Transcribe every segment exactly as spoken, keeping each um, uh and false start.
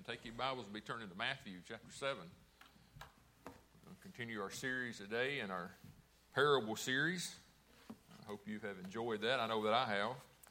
Take your Bibles and be turning to Matthew chapter seven. We're going to continue our series today in our parable series. I hope you have enjoyed that. I know that I have.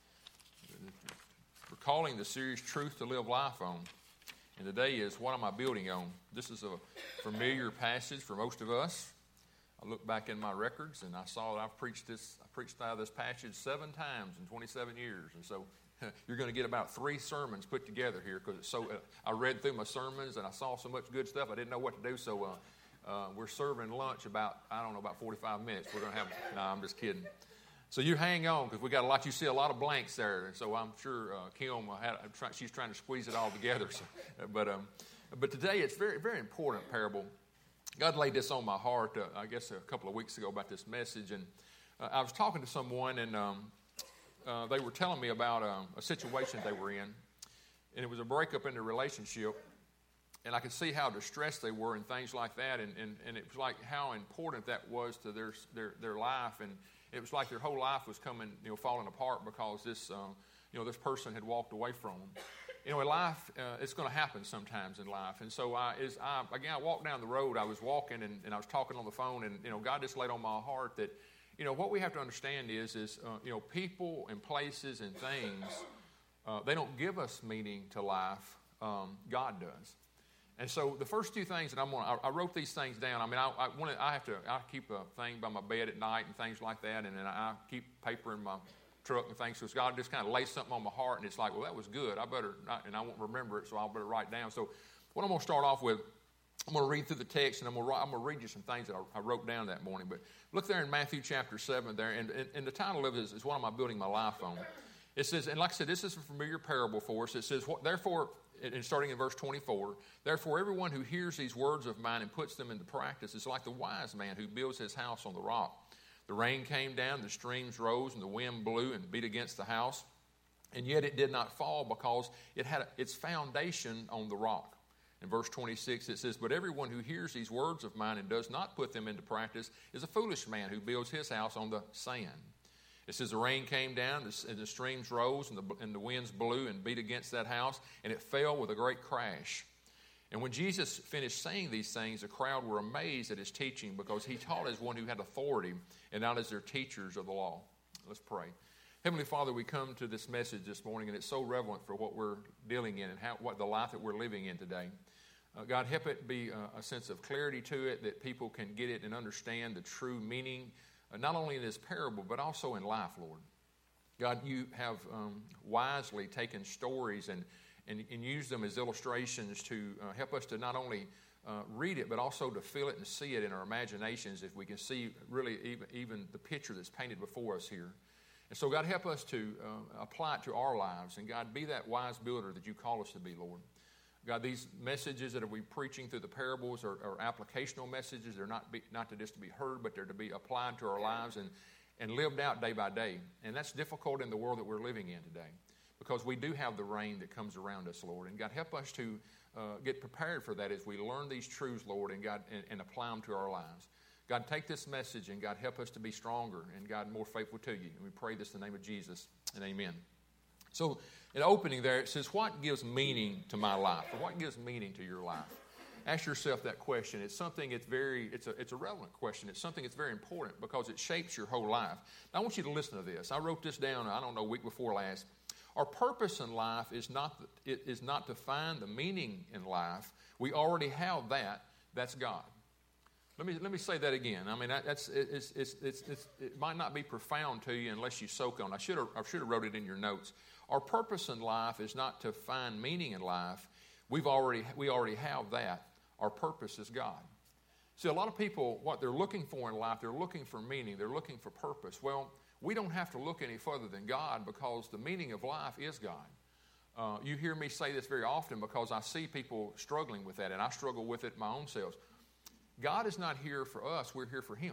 We're calling the series Truth to Live Life On. And today is What Am I Building On? This is a familiar passage for most of us. I looked back in my records and I saw that I've preached this. I preached out of this passage seven times in twenty-seven years. And so you're going to get about three sermons put together here because it's so. Uh, I read through my sermons and I saw so much good stuff. I didn't know what to do. So uh, uh, we're serving lunch about I don't know about forty-five minutes. We're going to have. No, I'm just kidding. So you hang on because we got a lot. You see a lot of blanks there. And so I'm sure uh, Kim had. Try, she's trying to squeeze it all together. So, but um, but today it's very very important parable. God laid this on my heart. Uh, I guess a couple of weeks ago about this message, and uh, I was talking to someone and. Um, Uh, they were telling me about um, a situation they were in, and it was a breakup in their relationship, and I could see how distressed they were and things like that, and, and, and it was like how important that was to their, their their life, and it was like their whole life was coming, you know, falling apart because this, uh, you know, this person had walked away from them. You know, in life, uh, it's going to happen sometimes in life, and so I, is, I again, I walked down the road, I was walking, and, and I was talking on the phone, and, you know, God just laid on my heart that, you know, what we have to understand is, is uh, you know, people and places and things, uh, they don't give us meaning to life. Um, God does. And so the first two things that I'm going to, I wrote these things down. I mean, I, I, wanted, I have to, I keep a thing by my bed at night and things like that, and then I keep paper in my truck and things. So God just kind of lays something on my heart, and it's like, well, that was good. I better, not, and I won't remember it, so I better write it down. So what I'm going to start off with, I'm going to read through the text, and I'm going to, I'm going to read you some things that I, I wrote down that morning. But look there in Matthew chapter seven there, and, and, and the title of it is, is What Am I Building My Life On? It says, and like I said, this is a familiar parable for us. It says, what, therefore, and starting in verse twenty-four, therefore everyone who hears these words of mine and puts them into practice is like the wise man who builds his house on the rock. The rain came down, the streams rose, and the wind blew and beat against the house, and yet it did not fall because it had its foundation on the rock. In verse twenty-six, it says, but everyone who hears these words of mine and does not put them into practice is a foolish man who builds his house on the sand. It says the rain came down, and the streams rose, and the, and the winds blew and beat against that house, and it fell with a great crash. And when Jesus finished saying these things, the crowd were amazed at his teaching because he taught as one who had authority and not as their teachers of the law. Let's pray. Heavenly Father, we come to this message this morning, and it's so relevant for what we're dealing in and how, what the life that we're living in today. Uh, God, help it be a, a sense of clarity to it, that people can get it and understand the true meaning, uh, not only in this parable, but also in life, Lord. God, you have um, wisely taken stories and, and, and used them as illustrations to uh, help us to not only uh, read it, but also to feel it and see it in our imaginations, if we can see really even, even the picture that's painted before us here. And so, God, help us to uh, apply it to our lives. And, God, be that wise builder that you call us to be, Lord. God, these messages that we're preaching through the parables are, are applicational messages. They're not be, not to just to be heard, but they're to be applied to our lives and, and lived out day by day. And that's difficult in the world that we're living in today because we do have the rain that comes around us, Lord. And, God, help us to uh, get prepared for that as we learn these truths, Lord, and, God, and, and apply them to our lives. God, take this message, and God, help us to be stronger and, God, more faithful to you. And we pray this in the name of Jesus, and amen. So, in opening there, it says, what gives meaning to my life? Or what gives meaning to your life? Ask yourself that question. It's something it's very, it's a, it's a relevant question. It's something that's very important because it shapes your whole life. Now, I want you to listen to this. I wrote this down, I don't know, a week before last. Our purpose in life is not, it is not to find the meaning in life. We already have that. That's God. Let me let me say that again. I mean, that's it's, it's, it's, it's, it might not be profound to you unless you soak on it. I should have I should have wrote it in your notes. Our purpose in life is not to find meaning in life. We've already we already have that. Our purpose is God. See, a lot of people, what they're looking for in life, they're looking for meaning. They're looking for purpose. Well, we don't have to look any further than God because the meaning of life is God. Uh, you hear me say this very often because I see people struggling with that, and I struggle with it my own self. God is not here for us. We're here for Him.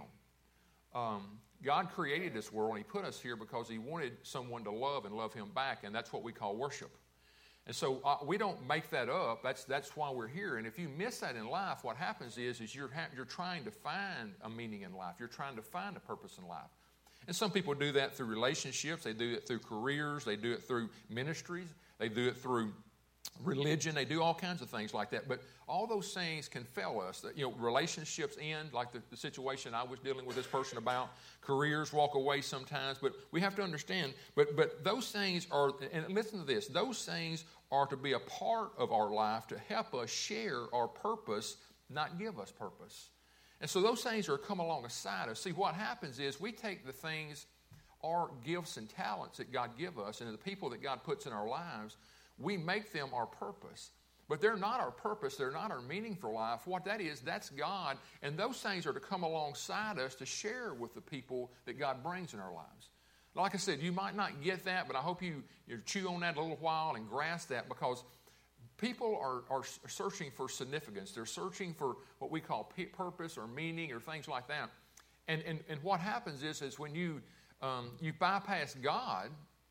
Um, God created this world, and He put us here because He wanted someone to love and love Him back, and that's what we call worship. And so uh, we don't make that up. That's that's why we're here. And if you miss that in life, what happens is, is you're, ha- you're trying to find a meaning in life. You're trying to find a purpose in life. And some people do that through relationships. They do it through careers. They do it through ministries. They do it through religion. They do all kinds of things like that. But all those things can fail us. You know, relationships end, like the, the situation I was dealing with this person about. Careers walk away sometimes. But we have to understand, but, but those things are, and listen to this, those things are to be a part of our life to help us share our purpose, not give us purpose. And so those things are come alongside us. See, what happens is we take the things, our gifts and talents that God give us, and the people that God puts in our lives, we make them our purpose. But they're not our purpose. They're not our meaning for life. What that is, that's God. And those things are to come alongside us to share with the people that God brings in our lives. Like I said, you might not get that, but I hope you, you chew on that a little while and grasp that, because people are, are searching for significance. They're searching for what we call purpose or meaning or things like that. And, and, and what happens is, is when you, um, you bypass God,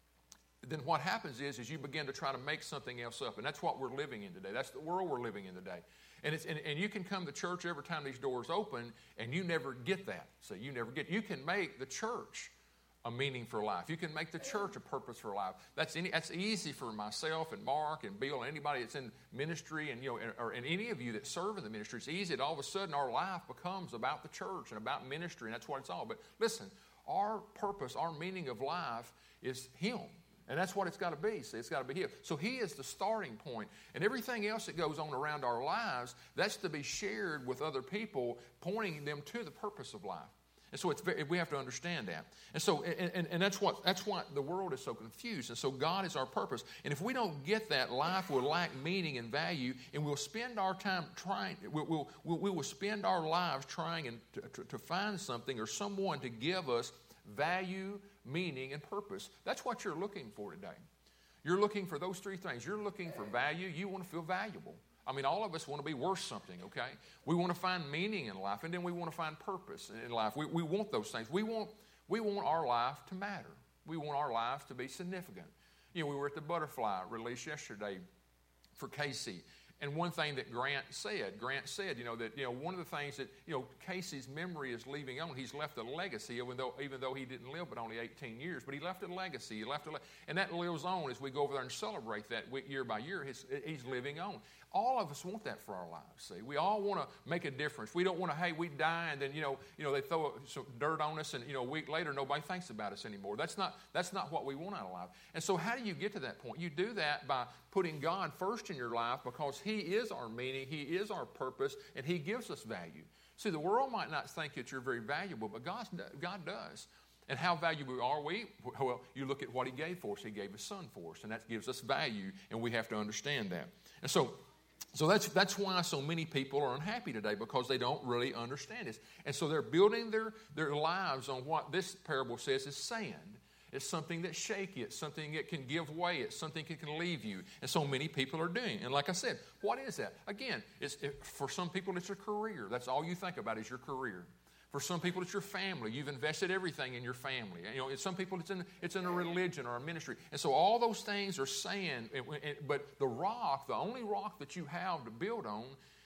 then what happens is, is you begin to try to make something else up. And that's what we're living in today. That's the world we're living in today. And, it's, and, and you can come to church every time these doors open, and you never get that. So you never get, you can make the church a meaning for life. You can make the church a purpose for life. That's any, that's easy for myself and Mark and Bill and anybody that's in ministry, and you know, or and any of you that serve in the ministry. It's easy that all of a sudden our life becomes about the church and about ministry, and that's what it's all. But listen, our purpose, our meaning of life is Him. And that's what it's got to be. See, it's got to be Him. So He is the starting point. And everything else that goes on around our lives, that's to be shared with other people, pointing them to the purpose of life. And so it's very, we have to understand that. And so, and, and, and that's what that's why the world is so confused. And so God is our purpose. And if we don't get that, life will lack meaning and value, and we'll spend our time trying, we'll, we'll, we'll, we will spend our lives trying and to, to, to find something or someone to give us value, meaning, and purpose. That's what you're looking for today. You're looking for those three things. You're looking for value. You want to feel valuable. I mean, all of us want to be worth something, okay? We want to find meaning in life, and then we want to find purpose in life. We, we want those things. We want, we want our life to matter. We want our lives to be significant. You know, we were at the butterfly release yesterday for Casey. And one thing that Grant said, Grant said, you know, that, you know, one of the things that, you know, Casey's memory is leaving on. He's left a legacy, even though, even though he didn't live but only eighteen years, but he left a legacy. He left a, le- and that lives on as we go over there and celebrate that year by year. His, he's living on. All of us want that for our lives, see. We all want to make a difference. We don't want to, hey, we die, and then, you know, you know, they throw some dirt on us, and, you know, a week later, nobody thinks about us anymore. That's not, that's not what we want out of life. And so how do you get to that point? You do that by putting God first in your life, because He is our meaning, He is our purpose, and He gives us value. See, the world might not think that you're very valuable, but God, God does. And how valuable are we? Well, you look at what He gave for us. He gave His Son for us, and that gives us value, and we have to understand that. And so, So that's that's why so many people are unhappy today, because they don't really understand this. And so they're building their, their lives on what this parable says is sand. It's something that's shaky. It's something that can give way. It's something that can leave you. And so many people are doing. And like I said, what is that? Again, it's, it, for some people it's a career. That's all you think about is your career. For some people, it's your family. You've invested everything in your family. You know, some people, it's in it's in a religion or a ministry. And so all those things are sand. And, and, but the rock, the only rock that you have to build on,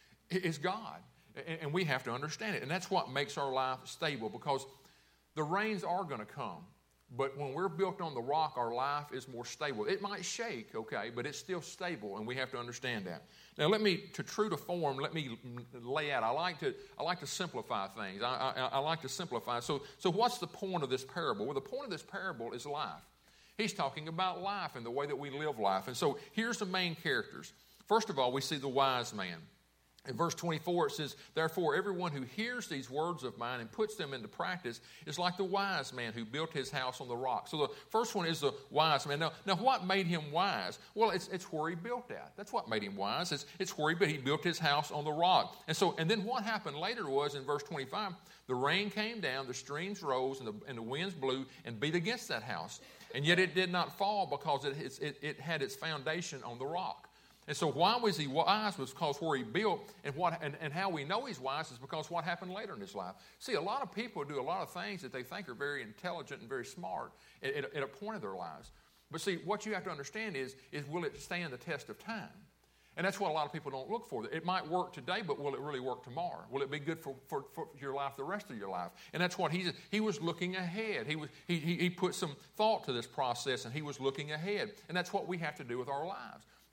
is God. And, and we have to understand it. And that's what makes our life stable, because the rains are going to come. But when we're built on the rock, our life is more stable. It might shake, okay, but it's still stable, and we have to understand that. Now, let me, to true to form, let me lay out. I like to, I like to simplify things. I, I, I like to simplify. So, so what's the point of this parable? Well, the point of this parable is life. He's talking about life and the way that we live life. And so here's the main characters. First of all, we see the wise man. In verse twenty-four, it says, "Therefore, everyone who hears these words of mine and puts them into practice is like the wise man who built his house on the rock." So the first one is the wise man. Now, now what made him wise? Well, it's, it's where he built at. That's what made him wise. It's, it's where he built. He built his house on the rock. And so, and then what happened later was, in verse twenty-five, the rain came down, the streams rose, and the, and the winds blew and beat against that house. And yet it did not fall, because it, it, it had its foundation on the rock. And so why was he wise? Was because where he built, and what and, and how we know he's wise is because what happened later in his life. See, a lot of people do a lot of things that they think are very intelligent and very smart at, at, at a point of their lives. But see, what you have to understand is, is will it stand the test of time? And that's what a lot of people don't look for. It might work today, but will it really work tomorrow? Will it be good for, for, for your life the rest of your life? And that's what he's, he was looking ahead. He, was, he, he, he put some thought to this process, and he was looking ahead. And that's what we have to do with our lives.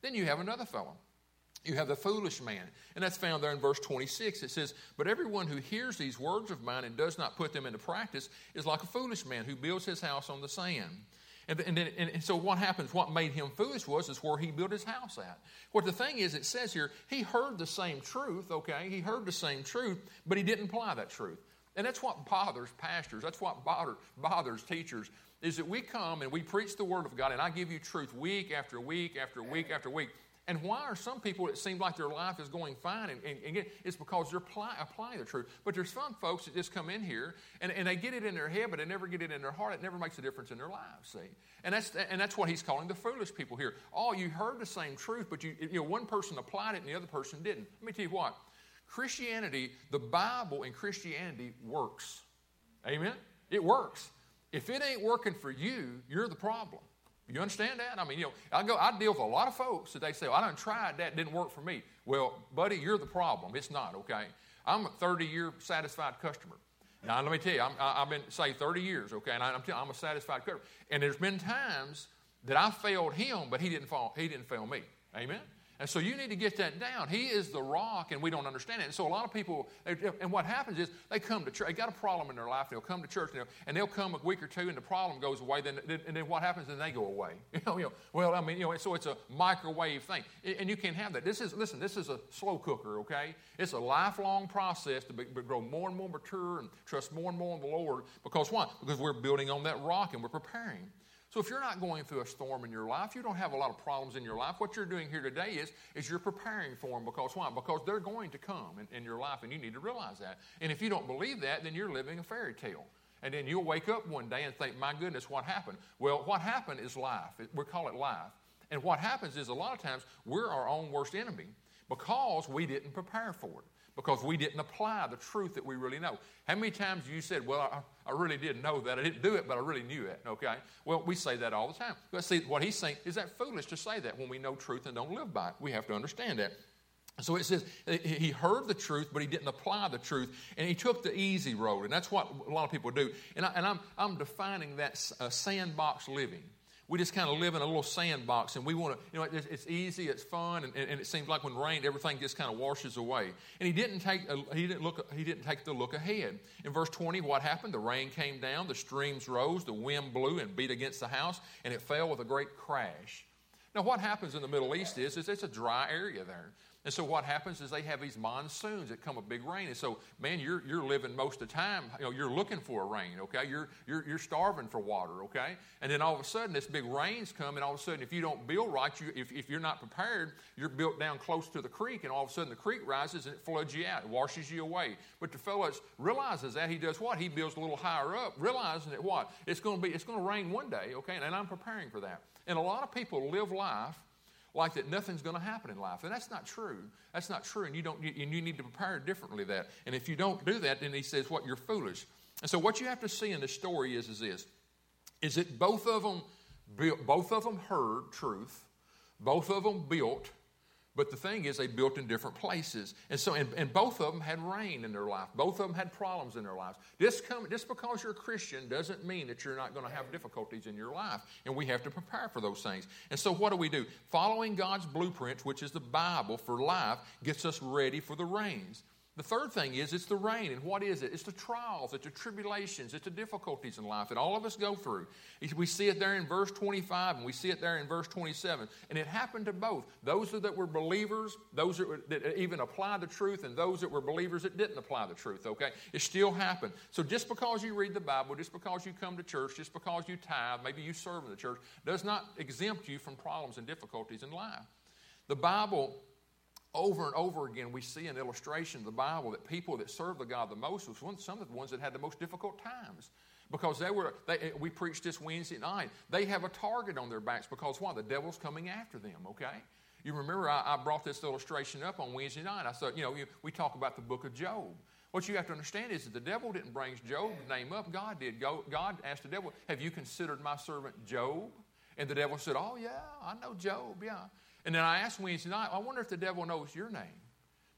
Then you have another fellow. You have the foolish man, and that's found there in verse twenty-six. It says, but everyone who hears these words of mine and does not put them into practice is like a foolish man who builds his house on the sand. And, and, then, and so what happens, what made him foolish was is where he built his house at. What the thing is, it says here, he heard the same truth, okay? He heard the same truth, but he didn't apply that truth. And that's what bothers pastors. That's what bother, bothers teachers, is that we come and we preach the Word of God, and I give you truth week after week after week after week. And why are some people, it seems like their life is going fine, and, and, and it's because they're apply, applying the truth. But there's some folks that just come in here, and, and they get it in their head, but they never get it in their heart. It never makes a difference in their lives, see? And that's and that's what he's calling the foolish people here. Oh, you heard the same truth, but you, you know, one person applied it and the other person didn't. Let me tell you what. Christianity, the Bible and Christianity works. Amen? It works. If it ain't working for you, you're the problem. You understand that? I mean, you know, I go, I deal with a lot of folks that they say, well, I done tried that, didn't work for me. Well, buddy, you're the problem. It's not, okay? I'm a thirty-year satisfied customer. Now, let me tell you, I'm, I've been, say, thirty years, okay, and I'm, telling you, I'm a satisfied customer. And there's been times that I failed him, but he didn't fall, he didn't fail me. Amen? And so you need to get that down. He is the rock, and we don't understand it. And so a lot of people, and what happens is they come to church. They got a problem in their life. They'll come to church, and they'll, and they'll come a week or two, and the problem goes away. Then, and then what happens? Then they go away. You know, you know. Well, I mean, you know. So it's a microwave thing, and you can't have that. This is listen. This is a slow cooker. Okay, it's a lifelong process to be, to grow more and more mature and trust more and more in the Lord. Because why? Because we're building on that rock, and we're preparing. So if you're not going through a storm in your life, you don't have a lot of problems in your life, what you're doing here today is, is you're preparing for them. Because why? Because they're going to come in, in your life, and you need to realize that. And if you don't believe that, then you're living a fairy tale. And then you'll wake up one day and think, my goodness, what happened? Well, what happened is life. We call it life. And what happens is a lot of times we're our own worst enemy because we didn't prepare for it. Because we didn't apply the truth that we really know. How many times have you said, well, I, I really didn't know that. I didn't do it, but I really knew it, okay? Well, we say that all the time. But see, what he's saying, is that foolish to say that when we know truth and don't live by it? We have to understand that. So it says he heard the truth, but he didn't apply the truth, and he took the easy road, and that's what a lot of people do. And, I, and I'm, I'm defining that uh, sandbox living. We just kind of live in a little sandbox, and we want to, you know, it's, it's easy, it's fun, and, and it seems like when rain, everything just kind of washes away. And he didn't take, a, he didn't look, he didn't take the look ahead. In verse twenty, what happened? The rain came down, the streams rose, the wind blew and beat against the house, and it fell with a great crash. Now, what happens in the Middle East is, is it's a dry area there. And so what happens is they have these monsoons that come a big rain. And so, man, you're you're living most of the time, you know, you're looking for a rain, okay? You're you're you're starving for water, okay? And then all of a sudden this big rains come, and all of a sudden if you don't build right, you if, if you're not prepared, you're built down close to the creek, and all of a sudden the creek rises and it floods you out. It washes you away. But the fellow realizes that. He does what? He builds a little higher up, realizing that what? It's going to be it's going to rain one day, okay? And I'm preparing for that. And a lot of people live life like that nothing's going to happen in life. And that's not true. That's not true. And you don't. And you need to prepare differently that. And if you don't do that, then he says, what? You're foolish. And so what you have to see in this story is, is this. Is that both of them built, both of them heard truth. Both of them built. But the thing is, they built in different places. And so, and, and both of them had rain in their life. Both of them had problems in their lives. Just, come, just because you're a Christian doesn't mean that you're not going to have difficulties in your life. And we have to prepare for those things. And so what do we do? Following God's blueprint, which is the Bible for life, gets us ready for the rains. The third thing is it's the rain. And what is it? It's the trials, it's the tribulations, it's the difficulties in life that all of us go through. We see it there in verse twenty-five, and we see it there in verse twenty-seven. And it happened to both. Those that were believers, those that, were, that even applied the truth, and those that were believers that didn't apply the truth, okay? It still happened. So just because you read the Bible, just because you come to church, just because you tithe, maybe you serve in the church, does not exempt you from problems and difficulties in life. The Bible, over and over again, we see an illustration of the Bible that people that serve the God the most was one, some of the ones that had the most difficult times. Because they were, they, we preached this Wednesday night. They have a target on their backs because why? The devil's coming after them, okay? You remember I, I brought this illustration up on Wednesday night. I said, you know, you, we talk about the book of Job. What you have to understand is that the devil didn't bring Job's name up. God did. God asked the devil, have you considered my servant Job? And the devil said, oh, yeah, I know Job, yeah. And then I asked Wednesday night, I wonder if the devil knows your name.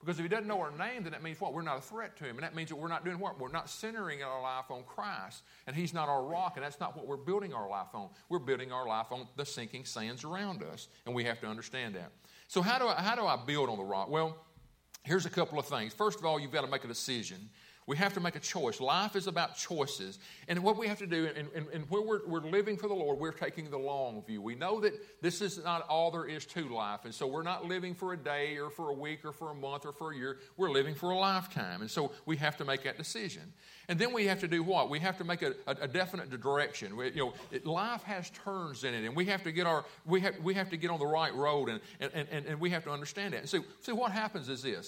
Because if he doesn't know our name, then that means what? We're not a threat to him. And that means that we're not doing what? We're not centering our life on Christ. And he's not our rock, and that's not what we're building our life on. We're building our life on the sinking sands around us. And we have to understand that. So how do I, how do I build on the rock? Well, here's a couple of things. First of all, you've got to make a decision. We have to make a choice. Life is about choices. And what we have to do, and, and, and where we're, we're living for the Lord, we're taking the long view. We know that this is not all there is to life. And so we're not living for a day or for a week or for a month or for a year. We're living for a lifetime. And so we have to make that decision. And then we have to do what? We have to make a, a, a definite direction. We, you know, it, life has turns in it, and we have to get our we have we have to get on the right road, and and, and, and we have to understand that. And so, so what happens is this.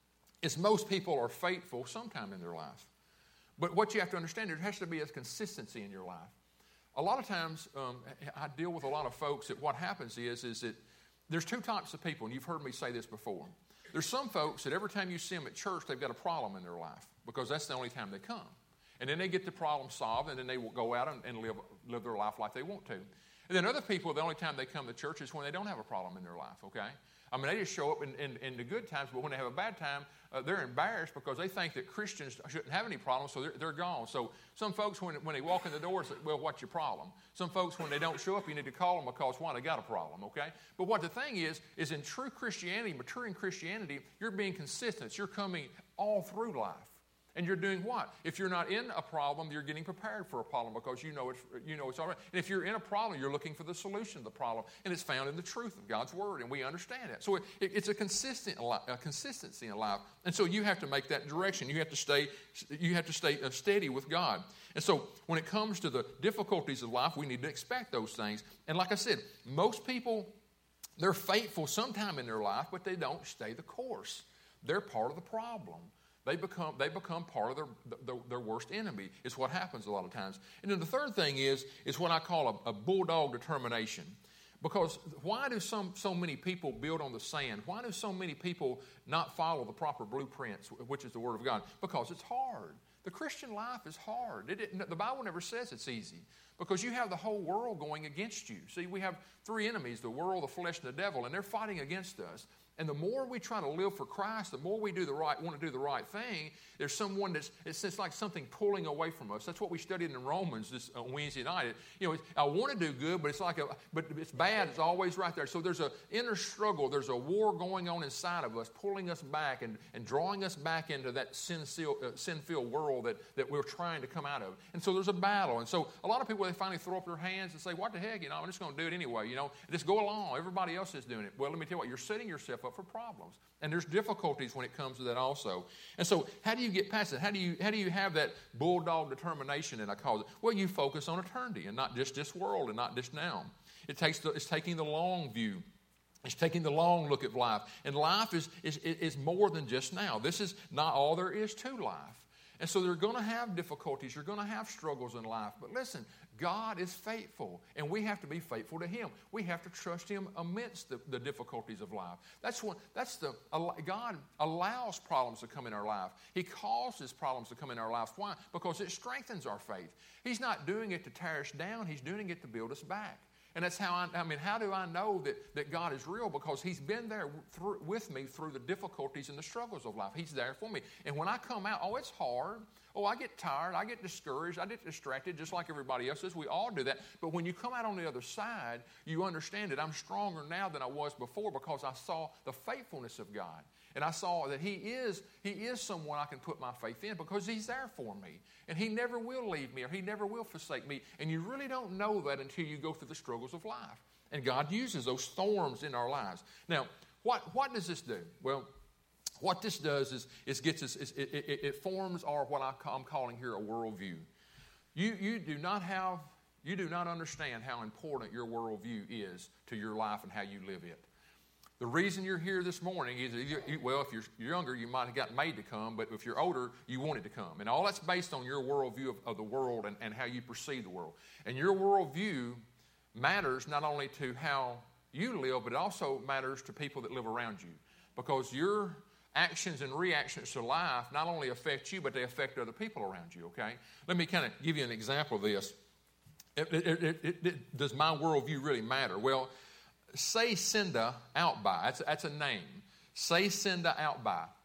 Is most people are faithful sometime in their life. But what you have to understand, there has to be a consistency in your life. A lot of times, um, I deal with a lot of folks that what happens is, is that there's two types of people, and you've heard me say this before. There's some folks that every time you see them at church, they've got a problem in their life because that's the only time they come. And then they get the problem solved, and then they will go out and, and live, live their life like they want to. And then other people, the only time they come to church is when they don't have a problem in their life, okay? I mean, they just show up in, in, in the good times, but when they have a bad time, uh, they're embarrassed because they think that Christians shouldn't have any problems, so they're, they're gone. So some folks, when, when they walk in the door, say, well, what's your problem? Some folks, when they don't show up, you need to call them because, one, they got a problem, okay? But what the thing is, is in true Christianity, maturing Christianity, you're being consistent. You're coming all through life. And you're doing what? If you're not in a problem, you're getting prepared for a problem because you know it's you know it's all right. And if you're in a problem, you're looking for the solution to the problem, and it's found in the truth of God's Word, and we understand that. So it, it, it's a consistent a consistency in life, and so you have to make that direction. You have to stay you have to stay steady with God. And so when it comes to the difficulties of life, we need to expect those things. And like I said, most people, they're faithful sometime in their life, but they don't stay the course. They're part of the problem. They become they become part of their, their their worst enemy. It's what happens a lot of times. And then the third thing is is what I call a, a bulldog determination. Because why do some so many people build on the sand? Why do so many people not follow the proper blueprints, which is the Word of God? Because it's hard. The Christian life is hard. It, it, the Bible never says it's easy. Because you have the whole world going against you. See, we have three enemies, the world, the flesh, and the devil, and they're fighting against us. And the more we try to live for Christ, the more we do the right, want to do the right thing, there's someone that's, it's, it's like something pulling away from us. That's what we studied in Romans this uh, Wednesday night. It, you know, I want to do good, but it's like a, but it's bad. It's always right there. So there's an inner struggle. There's a war going on inside of us, pulling us back and, and drawing us back into that sin-filled, uh, sin-filled world that, that we're trying to come out of. And so there's a battle. And so a lot of people, they finally throw up their hands and say, what the heck, you know, I'm just going to do it anyway, you know, just go along. Everybody else is doing it. Well, let me tell you what, you're setting yourself up for problems. And there's difficulties when it comes to that also. And so how do you get past it? How do you how do you have that bulldog determination, and I call it? Well, you focus on eternity and not just this world and not just now. It takes the, it's taking the long view. It's taking the long look at life. And life is, is, is more than just now. This is not all there is to life. And so they're going to have difficulties. You're going to have struggles in life. But listen, God is faithful, and we have to be faithful to Him. We have to trust Him amidst the, the difficulties of life. That's what. That's the God allows problems to come in our life. He causes problems to come in our lives. Why? Because it strengthens our faith. He's not doing it to tear us down. He's doing it to build us back. And that's how I, I mean, how do I know that, that God is real? Because He's been there through, with me through the difficulties and the struggles of life. He's there for me. And when I come out, oh, it's hard. Oh, I get tired. I get discouraged. I get distracted just like everybody else does. We all do that. But when you come out on the other side, you understand that I'm stronger now than I was before because I saw the faithfulness of God. And I saw that He is He is someone I can put my faith in because He's there for me. And He never will leave me or He never will forsake me. And you really don't know that until you go through the struggles of life. And God uses those storms in our lives. Now, what, what does this do? Well, what this does is, is gets us, is it, it, it forms our what I call, I'm calling here a worldview. You, you do not have, you do not understand how important your worldview is to your life and how you live it. The reason you're here this morning is, well, if you're younger, you might have gotten made to come, but if you're older, you wanted to come. And all that's based on your worldview of, of the world and, and how you perceive the world. And your worldview matters not only to how you live, but it also matters to people that live around you. Because your actions and reactions to life not only affect you, but they affect other people around you, okay? Let me kind of give you an example of this. It, it, it, it, it, does my worldview really matter? Well, say Cinda Outby. That's, that's a name. Say Cinda Outby.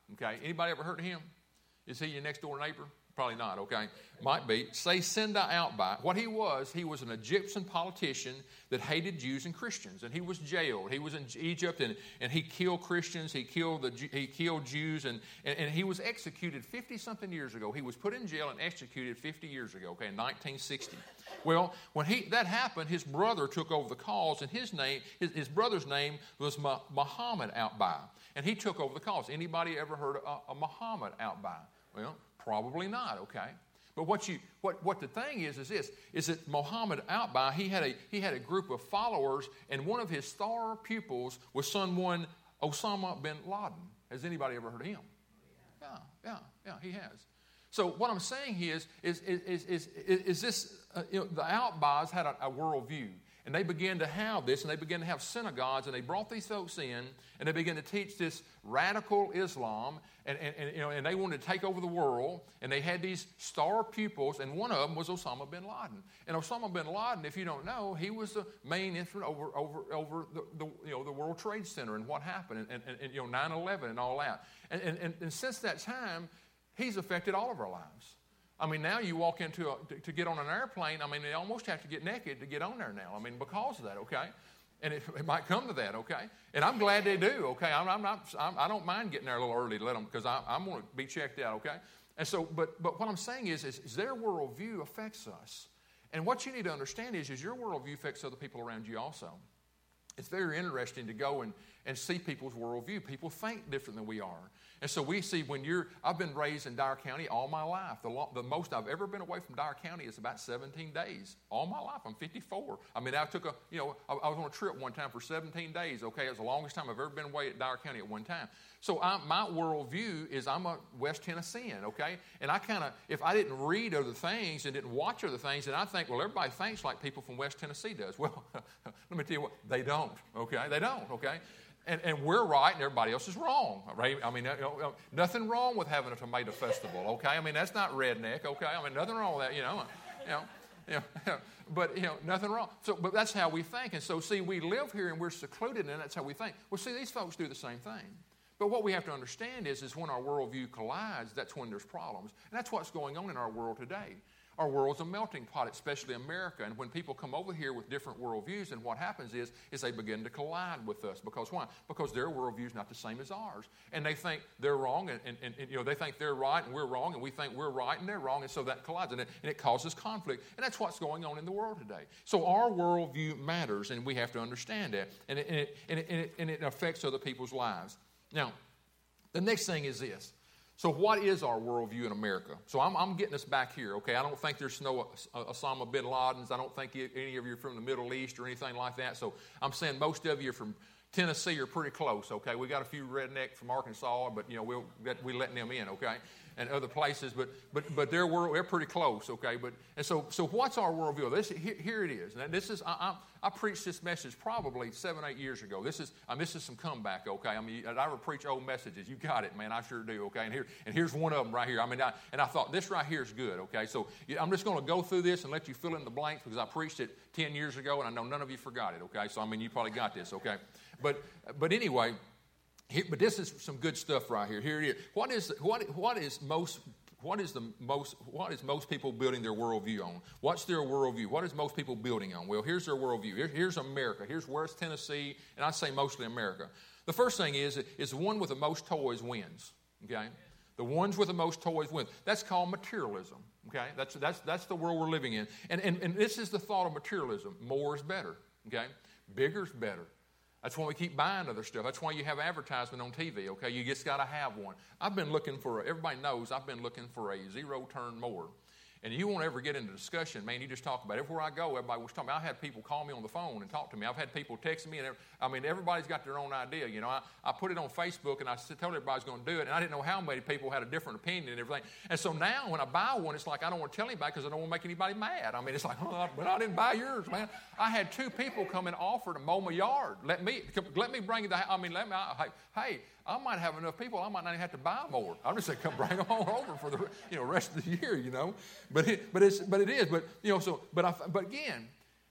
Okay, anybody ever heard of him? Is he your next door neighbor? Probably not, okay? Might be. Say Sendai Outbai. What he was, he was an Egyptian politician that hated Jews and Christians, and he was jailed. He was in Egypt, and, and he killed Christians. He killed the he killed Jews, and, and, and he was executed fifty-something years ago. He was put in jail and executed fifty years ago, okay, in nineteen sixty. Well, when he that happened, his brother took over the cause, and his name, his, his brother's name was Muhammad Outbai, and he took over the cause. Anybody ever heard of a, a Muhammad Outbai? Well, probably not, okay? But what you what what the thing is is this is that Muhammad Outbai, he had a he had a group of followers, and one of his star pupils was someone Osama bin Laden. Has anybody ever heard of him? Yeah, yeah, yeah, he has. So what I'm saying here is is is is is, is this uh, you know, the Outbais had a, a worldview. And they began to have this, and they began to have synagogues, and they brought these folks in, and they began to teach this radical Islam, and, and, and, you know, and they wanted to take over the world, and they had these star pupils, and one of them was Osama bin Laden. And Osama bin Laden, if you don't know, he was the main influence over over over the, the you know the World Trade Center and what happened, and, and, and you know nine eleven and all that. And, and, and, and since that time, he's affected all of our lives. I mean, now you walk into a, to, to get on an airplane, I mean, they almost have to get naked to get on there now. I mean, because of that, okay? And it, it might come to that, okay? And I'm glad they do, okay? I'm, I'm not, I'm, I don't mind getting there a little early to let them, because I'm going to be checked out, okay? And so, but but what I'm saying is, is, is their worldview affects us. And what you need to understand is, is your worldview affects other people around you also. It's very interesting to go and, and see people's worldview. People think different than we are. And so we see when you're, I've been raised in Dyer County all my life. The, lo, the most I've ever been away from Dyer County is about seventeen days. All my life. I'm fifty-four. I mean, I took a, you know, I, I was on a trip one time for seventeen days, okay? It was the longest time I've ever been away at Dyer County at one time. So I, my worldview is I'm a West Tennessean, okay? And I kind of, if I didn't read other things and didn't watch other things, then I think, well, everybody thinks like people from West Tennessee does. Well, let me tell you what, they don't, okay? They don't, okay? And, and we're right and everybody else is wrong, right? I mean, you know, nothing wrong with having a tomato festival, okay? I mean, that's not redneck, okay? I mean, nothing wrong with that, you know. You know, you know but, you know, nothing wrong. So, but that's how we think. And so, see, we live here and we're secluded and that's how we think. Well, see, these folks do the same thing. But what we have to understand is, is when our worldview collides, that's when there's problems. And that's what's going on in our world today. Our world's a melting pot, especially America. And when people come over here with different worldviews, and what happens is, is they begin to collide with us. Because why? Because their worldview is not the same as ours. And they think they're wrong, and, and, and, and you know, they think they're right and we're wrong, and we think we're right and they're wrong, and so that collides, and it, and it causes conflict. And that's what's going on in the world today. So our worldview matters, and we have to understand that. And it, and it, and it, and it, and it affects other people's lives. Now, the next thing is this. So what is our worldview in America? So I'm, I'm getting us back here, okay? I don't think there's no Osama bin Ladens. I don't think any of you are from the Middle East or anything like that. So I'm saying most of you are from Tennessee are pretty close, okay? We got a few redneck from Arkansas, but, you know, we'll, we're letting them in, okay? And other places, but but but they're world, they're pretty close, okay. But and so so what's our worldview? This here, here it is. Now this is I, I I preached this message probably seven eight years ago. This is I mean, this is some comeback, okay. I mean, I ever preach old messages? You got it, man. I sure do, okay. And here and here's one of them right here. I mean, I, and I thought this right here is good, okay. So I'm just going to go through this and let you fill in the blanks because I preached it ten years ago, and I know none of you forgot it, okay. So I mean, you probably got this, okay. But but anyway. Here, but this is some good stuff right here. Here it is. What is what what is most what is the most what is most people building their worldview on? What's their worldview? What is most people building on? Well, here's their worldview. Here, here's America. Here's West Tennessee, and I'd say mostly America. The first thing is is the one with the most toys wins. Okay, the ones with the most toys win. That's called materialism. Okay, that's that's that's the world we're living in, and and and this is the thought of materialism. More is better. Okay, bigger is better. That's why we keep buying other stuff. That's why you have advertisement on T V, okay? You just got to have one. I've been looking for, a, everybody knows I've been looking for a zero-turn mower. And you won't ever get into discussion, man. You just talk about it. Everywhere I go, everybody was talking. I had people call me on the phone and talk to me. I've had people text me, and I mean, everybody's got their own idea. You know, I, I put it on Facebook, and I told everybody I was going to do it, and I didn't know how many people had a different opinion and everything. And so now, when I buy one, it's like I don't want to tell anybody because I don't want to make anybody mad. I mean, it's like, oh, but I didn't buy yours, man. I had two people come and offer to mow my yard. Let me, let me bring the. I mean, let me. I, hey. I might have enough people, I might not even have to buy more. I'm just saying, come bring them all over for the you know rest of the year, you know. But it, but it's but it is. But you know, so but I, but again,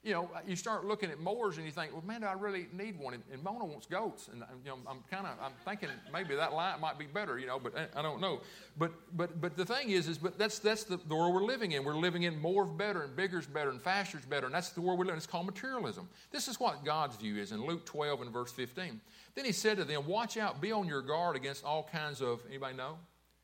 you know, you start looking at mowers and you think, well, man, do I really need one? And, and Mona wants goats. And, you know, I'm kind of, I'm thinking maybe that light might be better, you know, but I, I don't know. But but but the thing is, is but that's that's the, the world we're living in. We're living in more is better and bigger is better and faster is better. And that's the world we're living in. It's called materialism. This is what God's view is in Luke twelve and verse fifteen. Then he said to them, watch out, be on your guard against all kinds of, anybody know?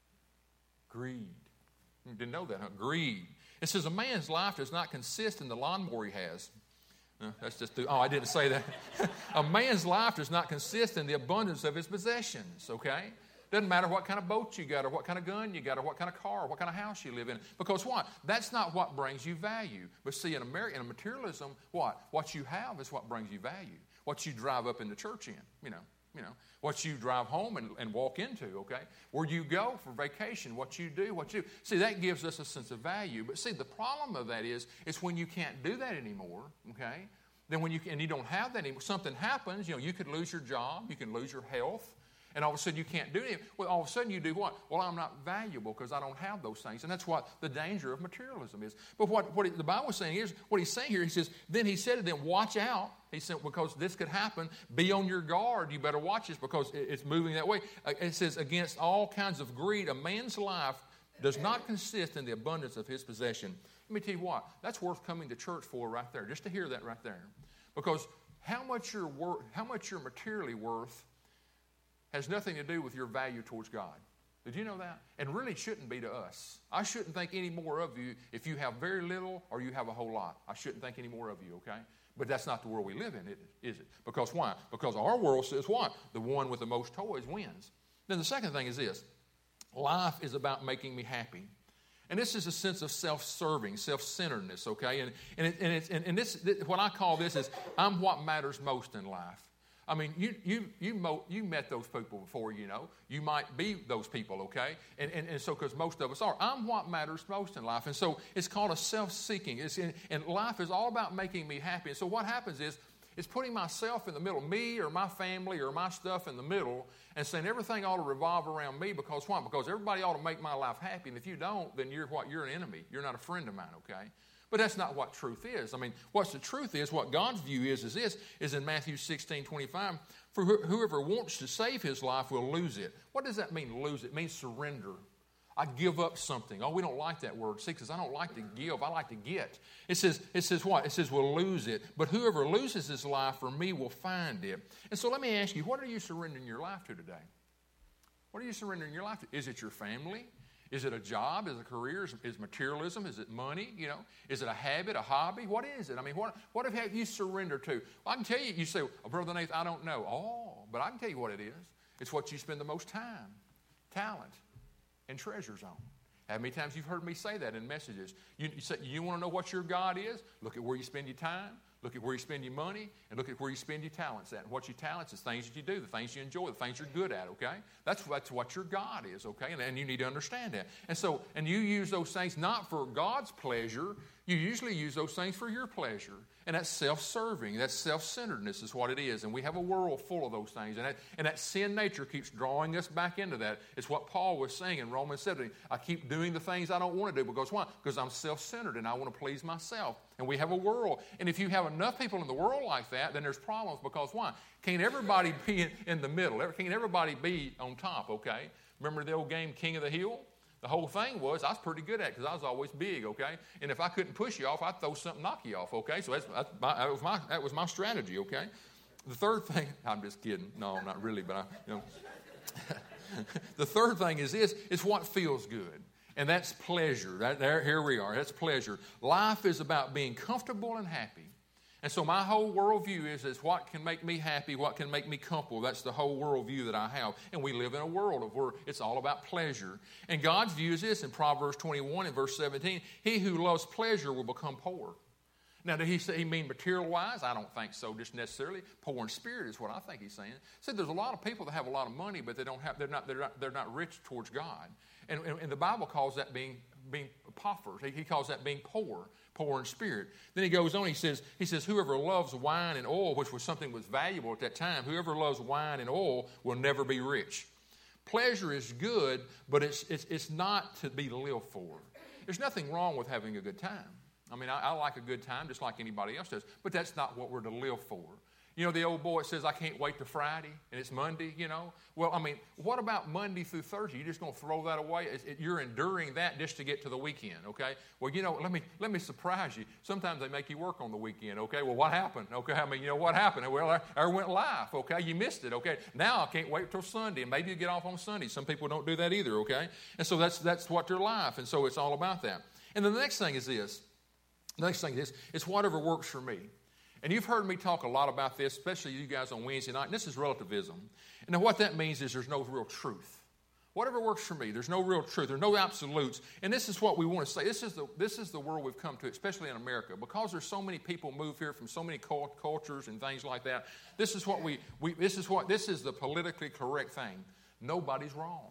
Greed. You didn't know that, huh? Greed. It says a man's life does not consist in the lawnmower he has. Uh, that's just the, oh, I didn't say that. A man's life does not consist in the abundance of his possessions, okay? Doesn't matter what kind of boat you got or what kind of gun you got or what kind of car or what kind of house you live in. Because what? That's not what brings you value. But see, in, America, in materialism, what? What you have is what brings you value. What you drive up in the church in, you know. You know, what you drive home and, and walk into, okay? Where you go for vacation, what you do, what you do. See, that gives us a sense of value. But see, the problem of that is, is when you can't do that anymore, okay? Then when you, and you don't have that anymore, something happens, you know, you could lose your job, you can lose your health, and all of a sudden you can't do anything. Well, all of a sudden you do what? Well, I'm not valuable because I don't have those things. And that's what the danger of materialism is. But what, what the Bible is saying is, what he's saying here, he says, then he said to them, watch out. He said, because this could happen, be on your guard. You better watch this because it's moving that way. It says, against all kinds of greed, a man's life does not consist in the abundance of his possession. Let me tell you what, that's worth coming to church for right there, just to hear that right there. Because how much you're worth, how much you're materially worth has nothing to do with your value towards God. Did you know that? And really shouldn't be to us. I shouldn't think any more of you if you have very little or you have a whole lot. I shouldn't think any more of you, okay? But that's not the world we live in, is it? Because why? Because our world says what? The one with the most toys wins. Then the second thing is this. Life is about making me happy. And this is a sense of self-serving, self-centeredness, okay? And, and, it, and, it's, and, and this, what I call this is, I'm what matters most in life. I mean, you you you mo- you met those people before, you know. You might be those people, okay? And and, and so, because most of us are. I'm what matters most in life. And so, it's called a self-seeking. It's in, and life is all about making me happy. And so, what happens is, it's putting myself in the middle, me or my family or my stuff in the middle, and saying everything ought to revolve around me. Because why? Because everybody ought to make my life happy. And if you don't, then you're what? You're an enemy. You're not a friend of mine, okay? But that's not what truth is. I mean, what's the truth is, what God's view is, is this, is in Matthew sixteen twenty-five, for wh- whoever wants to save his life will lose it. What does that mean, lose it? It means surrender. I give up something. Oh, we don't like that word. See, because I don't like to give. I like to get. It says, it says what? It says we'll lose it. But whoever loses his life for me will find it. And so let me ask you, what are you surrendering your life to today? What are you surrendering your life to? Is it your family? Is it a job? Is it a career? Is, is materialism? Is it money? You know, is it a habit, a hobby? What is it? I mean, what what have you surrendered to? Well, I can tell you. You say, oh, Brother Nathan, I don't know. Oh, but I can tell you what it is. It's what you spend the most time, talent, and treasures on. How many times you've heard me say that in messages? You, you say you want to know what your God is? Look at where you spend your time. Look at where you spend your money, and look at where you spend your talents at. And what your talents is things that you do, the things you enjoy, the things you're good at, okay? That's, that's what your God is, okay? And, and you need to understand that. And so, and you use those things not for God's pleasure. You usually use those things for your pleasure. And that's self-serving. That's self-centeredness is what it is. And we have a world full of those things. And that, and that sin nature keeps drawing us back into that. It's what Paul was saying in Romans seventeen. I keep doing the things I don't want to do. Because why? Because I'm self-centered and I want to please myself. And we have a world. And if you have enough people in the world like that, then there's problems. Because why? Can't everybody be in, in the middle? Can't everybody be on top, okay? Remember the old game King of the Hill? The whole thing was, I was pretty good at it because I was always big, okay? And if I couldn't push you off, I'd throw something, knock you off, okay? So that's, that's my, that, was my, that was my strategy, okay? The third thing, I'm just kidding. No, not really, but I, you know. The third thing is this, it's what feels good. And that's pleasure. That, there, here we are. That's pleasure. Life is about being comfortable and happy. And so my whole worldview is, is what can make me happy, what can make me comfortable. That's the whole worldview that I have. And we live in a world of where it's all about pleasure. And God's view is this in Proverbs twenty-one and verse seventeen. He who loves pleasure will become poor. Now, did he say he mean material-wise? I don't think so, just necessarily. Poor in spirit is what I think he's saying. See, there's a lot of people that have a lot of money, but they don't have, they're not, they're not, they're not rich towards God. And, and, and the Bible calls that being being paupers. He, he calls that being poor, poor in spirit. Then he goes on, he says, he says, whoever loves wine and oil, which was something that was valuable at that time, whoever loves wine and oil will never be rich. Pleasure is good, but it's, it's, it's not to be lived for. There's nothing wrong with having a good time. I mean, I, I like a good time just like anybody else does, but that's not what we're to live for. You know, the old boy says, I can't wait to Friday, and it's Monday, you know. Well, I mean, what about Monday through Thursday? You're just going to throw that away? It, it, you're enduring that just to get to the weekend, okay? Well, you know, let me let me surprise you. Sometimes they make you work on the weekend, okay? Well, what happened, okay? I mean, you know, what happened? Well, I, I went live, okay? You missed it, okay? Now I can't wait till Sunday, and maybe you get off on Sunday. Some people don't do that either, okay? And so that's that's what their life, and so it's all about that. And then the next thing is this. The next thing is, it's whatever works for me. And you've heard me talk a lot about this, especially you guys on Wednesday night, and this is relativism. And what that means is there's no real truth. Whatever works for me, there's no real truth. There's no absolutes. And this is what we want to say. This is the, this is the world we've come to, especially in America. Because there's so many people move here from so many cult- cultures and things like that, this is what we, we this is what this is the politically correct thing. Nobody's wrong.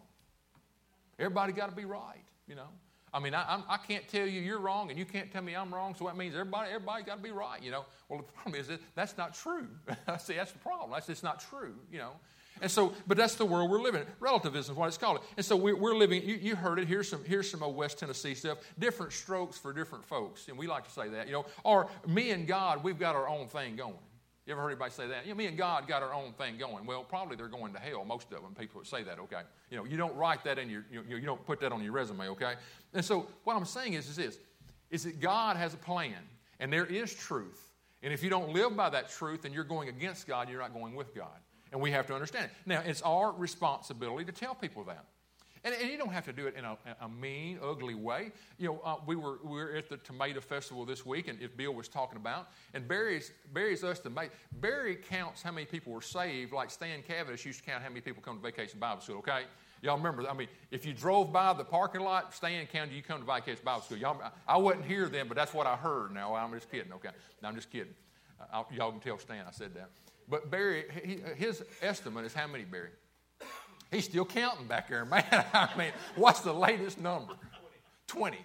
Everybody got to be right, you know. I mean, I, I can't tell you you're wrong, and you can't tell me I'm wrong, so that means everybody everybody got to be right, you know. Well, the problem is that that's not true. See, that's the problem. That's just not true, you know. And so, but that's the world we're living in. Relativism is what it's called. And so we're, we're living, you, you heard it, here's some here's some old West Tennessee stuff, different strokes for different folks, and we like to say that, you know. Or me and God, we've got our own thing going. You ever heard anybody say that? You know, me and God got our own thing going. Well, probably they're going to hell, most of them, people would say that, okay? You know, you don't write that in your, you, you don't put that on your resume, okay? And so what I'm saying is, is this, is that God has a plan, and there is truth. And if you don't live by that truth, then you're going against God, you're not going with God. And we have to understand it. Now, it's our responsibility to tell people that. And, and you don't have to do it in a, a mean, ugly way. You know, uh, we were we were at the Tomato Festival this week, and if Bill was talking about, and Barry's Barry's us to make Barry counts how many people were saved, like Stan Cavendish used to count how many people come to Vacation Bible School. Okay, y'all remember? I mean, if you drove by the parking lot, Stan counted you come to Vacation Bible School. Y'all, I wasn't here then, but that's what I heard. Now I'm just kidding. Okay, no, I'm just kidding. Uh, y'all can tell Stan I said that. But Barry, he, his estimate is how many, Barry? He's still counting back there, man. I mean, what's the latest number? twenty.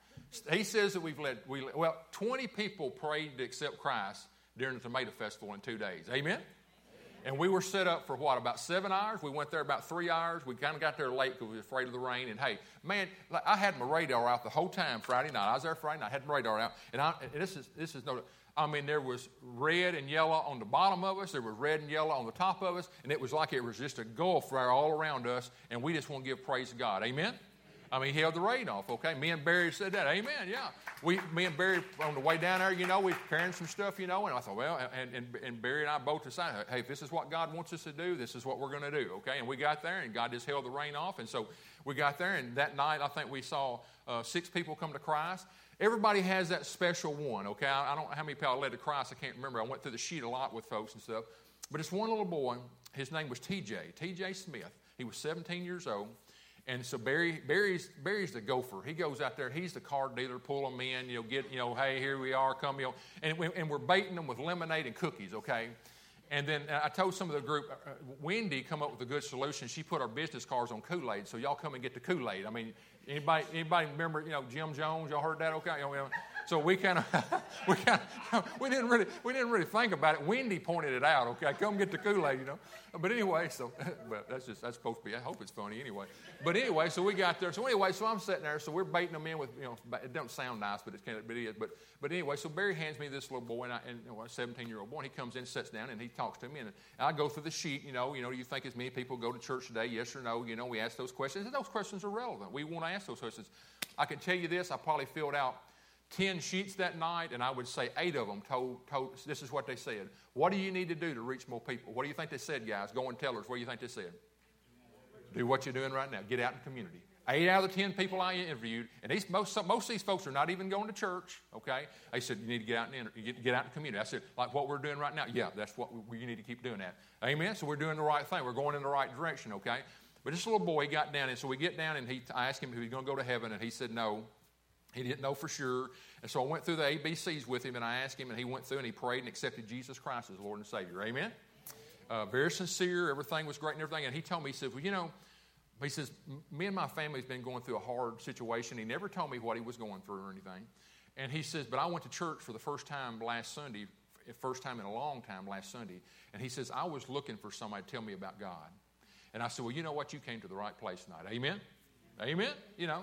He says that we've led, we, well, twenty people prayed to accept Christ during the Tomato Festival in two days. Amen? And we were set up for what, about seven hours? We went there about three hours. We kind of got there late because we were afraid of the rain. And hey, man, like I had my radar out the whole time Friday night. I was there Friday night. I had my radar out. And, I, and this is this is no... I mean, there was red and yellow on the bottom of us. There was red and yellow on the top of us. And it was like it was just a gulf fire all around us. And we just want to give praise to God. Amen? I mean, he held the rain off, okay? Me and Barry said that. Amen, yeah. We, me and Barry, on the way down there, you know, we were carrying some stuff, you know. And I thought, well, and, and, and Barry and I both decided, hey, if this is what God wants us to do, this is what we're going to do, okay? And we got there, and God just held the rain off. And so we got there, and that night I think we saw uh, six people come to Christ. Everybody has that special one, okay? I, I don't know how many people I led to Christ. I can't remember. I went through the sheet a lot with folks and stuff. But it's one little boy. His name was T J, T J Smith. He was seventeen years old. And so Barry, Barry's, Barry's the gopher. He goes out there. He's the car dealer. Pull them in, you know, get, you know, hey, here we are, come, you know. And, we, and we're baiting them with lemonade and cookies, okay? And then I told some of the group, uh, Wendy come up with a good solution. She put our business cards on Kool-Aid, so y'all come and get the Kool-Aid. I mean, anybody anybody remember, you know, Jim Jones? Y'all heard that? Okay. You know, so we kind of we kind of we didn't really we didn't really think about it. Wendy pointed it out. Okay, come get the Kool-Aid, you know. But anyway, so but that's just that's supposed to be. I hope it's funny anyway. But anyway, so we got there. So anyway, so I'm sitting there. So we're baiting them in with, you know, it doesn't sound nice, but it's kind of, but it is. But but anyway, so Barry hands me this little boy, and, I, and you know, a seventeen-year-old boy. And he comes in, sits down, and he talks to me, and I go through the sheet. You know, you know, do you think as many people go to church today? Yes or no? You know, we ask those questions, and those questions are relevant. We want to ask those questions. I can tell you this: I probably filled out ten sheets that night, and I would say eight of them told, told, this is what they said. What do you need to do to reach more people? What do you think they said, guys? Go and tell us. What do you think they said? Do what you're doing right now. Get out in the community. Eight out of the ten people I interviewed, and these, most, most of these folks are not even going to church, okay? They said, you need to get out, in, get, get out in the community. I said, like what we're doing right now? Yeah, that's what we, you need to keep doing that. Amen? So we're doing the right thing. We're going in the right direction, okay? But this little boy got down, and so we get down, and he, I asked him if he was going to go to heaven, and he said no. He didn't know for sure. And so I went through the A B Cs with him, and I asked him, and he went through, and he prayed and accepted Jesus Christ as Lord and Savior. Amen? Uh, very sincere. Everything was great and everything. And he told me, he said, well, you know, he says, me and my family's been going through a hard situation. He never told me what he was going through or anything. And he says, but I went to church for the first time last Sunday, first time in a long time last Sunday. And he says, I was looking for somebody to tell me about God. And I said, well, you know what? You came to the right place tonight. Amen? Amen? You know?